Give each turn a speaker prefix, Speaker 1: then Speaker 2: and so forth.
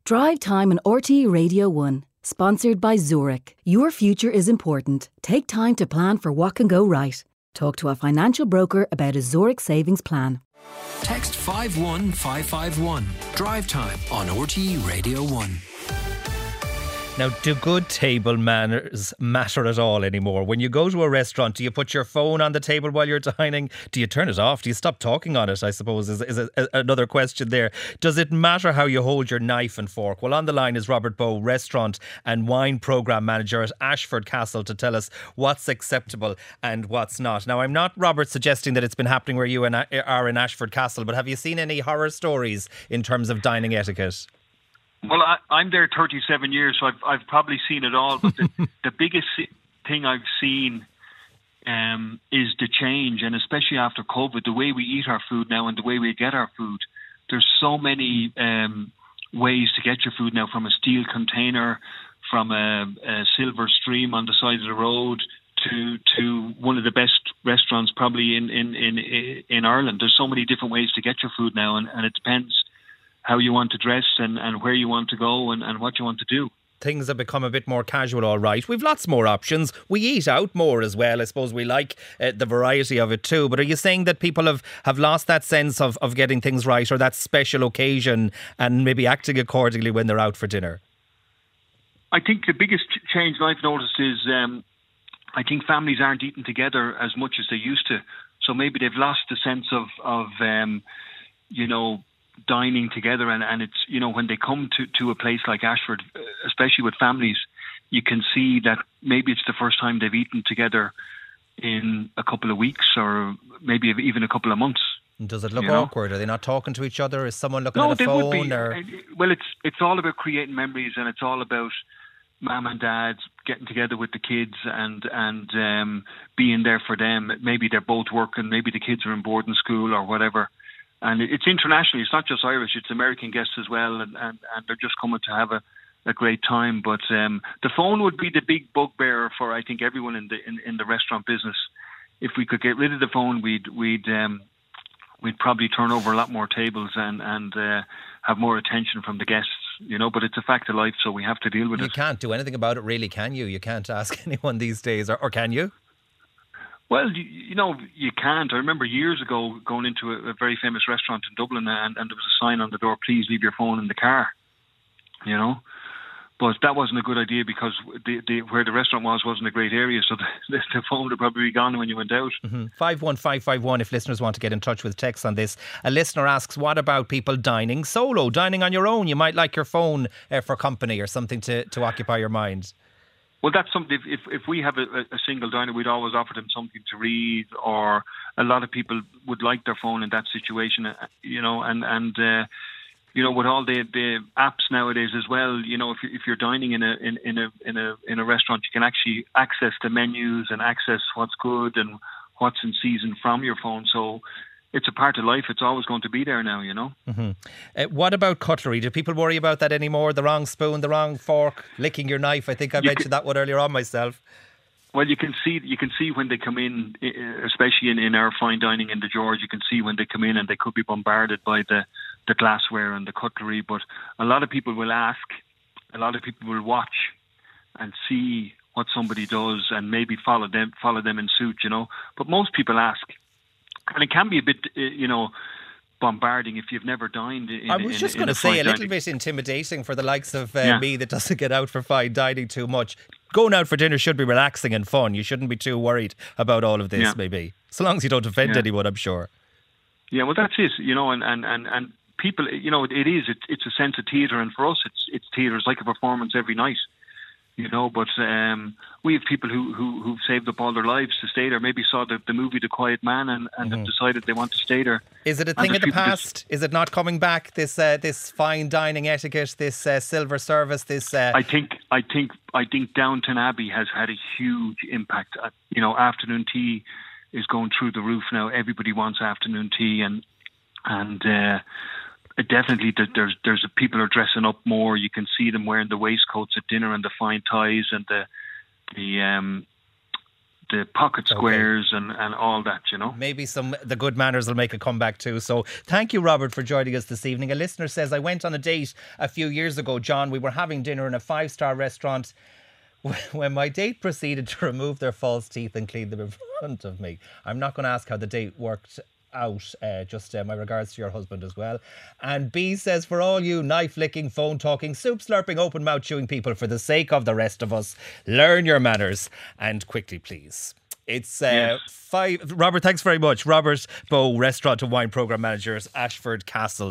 Speaker 1: Drive Time on RTE Radio 1. Sponsored by Zurich. Your future is important. Take time to plan for what can go right. Talk to a financial broker about a Zurich savings plan.
Speaker 2: Text 51551. Drive Time on RTE Radio 1.
Speaker 3: Now, do good table manners matter at all anymore? When you go to a restaurant, do you put your phone on the table while you're dining? Do you turn it off? Do you stop talking on it, I suppose, is another question there. Does it matter how you hold your knife and fork? Well, on the line is Robert Bowe, Restaurant and Wine Programme Manager at Ashford Castle, to tell us what's acceptable and what's not. Now, I'm not, Robert, suggesting that it's been happening where you are in Ashford Castle, but have you seen any horror stories in terms of dining etiquette?
Speaker 4: Well, I'm there 37 years, so I've probably seen it all. But the biggest thing I've seen is the change, and especially after COVID, the way we eat our food now and the way we get our food. There's so many ways to get your food now, from a steel container, from a silver stream on the side of the road, to one of the best restaurants probably in Ireland. There's so many different ways to get your food now, and it depends how you want to dress and where you want to go and what you want to do.
Speaker 3: Things have become a bit more casual, all right. We've lots more options. We eat out more as well. I suppose we like the variety of it too. But are you saying that people have lost that sense of getting things right, or that special occasion, and maybe acting accordingly when they're out for dinner?
Speaker 4: I think the biggest change I've noticed is I think families aren't eating together as much as they used to. So maybe they've lost the sense of dining together, and it's, when they come to a place like Ashford, especially with families, you can see that maybe it's the first time they've eaten together in a couple of weeks, or maybe even a couple of months.
Speaker 3: And does it look awkward? Are they not talking to each other? Is someone looking at a phone?
Speaker 4: No, they would be. Well, it's all about creating memories, and it's all about mum and dad getting together with the kids and being there for them. Maybe they're both working, maybe the kids are in boarding school or whatever. And it's internationally, it's not just Irish, it's American guests as well, and they're just coming to have a great time. But the phone would be the big bugbear for, I think, everyone in the restaurant business. If we could get rid of the phone, we'd probably turn over a lot more tables and have more attention from the guests, but it's a fact of life, so we have to deal with it.
Speaker 3: You can't do anything about it, really, can you? You can't ask anyone these days, or can you?
Speaker 4: Well, you can't. I remember years ago going into a very famous restaurant in Dublin, and there was a sign on the door, "Please leave your phone in the car," But that wasn't a good idea, because where the restaurant wasn't a great area, so the phone would probably be gone when you went out.
Speaker 3: 51551 if listeners want to get in touch with text on this. A listener asks, what about people dining solo, dining on your own? You might like your phone for company or something to occupy your mind.
Speaker 4: Well, that's something. If we have a single diner, we'd always offer them something to read, or a lot of people would like their phone in that situation, and with all the apps nowadays as well, if you're dining in a restaurant, you can actually access the menus and access what's good and what's in season from your phone. So it's a part of life. It's always going to be there now,
Speaker 3: What about cutlery? Do people worry about that anymore? The wrong spoon, the wrong fork, licking your knife? I think I mentioned that one earlier on myself.
Speaker 4: Well, you can see when they come in, especially in our fine dining in the George. You can see when they come in, and they could be bombarded by the glassware and the cutlery. But a lot of people will ask, a lot of people will watch and see what somebody does, and maybe follow them in suit. But most people ask. And it can be a bit, bombarding if you've never dined.
Speaker 3: I was just going to say a little bit intimidating for the likes of me that doesn't get out for fine dining too much. Going out for dinner should be relaxing and fun. You shouldn't be too worried about all of this, maybe. So long as you don't offend anyone, I'm sure. Yeah, well, that's it, and people, it's a sense of theatre, and for us, it's theatre. It's like a performance every night. But we have people who've saved up all their lives to stay there. Maybe saw the movie The Quiet Man and have decided they want to stay there. Is it a thing of the past? Is it not coming back? This fine dining etiquette, this silver service, this.
Speaker 4: I think Downton Abbey has had a huge impact. Afternoon tea is going through the roof now. Everybody wants afternoon tea, and definitely there's people are dressing up more. You can see them wearing the waistcoats at dinner and the fine ties and the the pocket squares and all that,
Speaker 3: Maybe the good manners will make a comeback too. So thank you, Robert, for joining us this evening. A listener says, I went on a date a few years ago, John. We were having dinner in a 5-star restaurant when my date proceeded to remove their false teeth and clean them in front of me. I'm not going to ask how the date worked out, just my regards to your husband as well. And B says, for all you knife licking, phone talking, soup slurping, open mouth chewing people, for the sake of the rest of us, learn your manners and quickly, please. It's 5. Robert, thanks very much. Robert Bowe, Restaurant and Wine Programme Manager at Ashford Castle.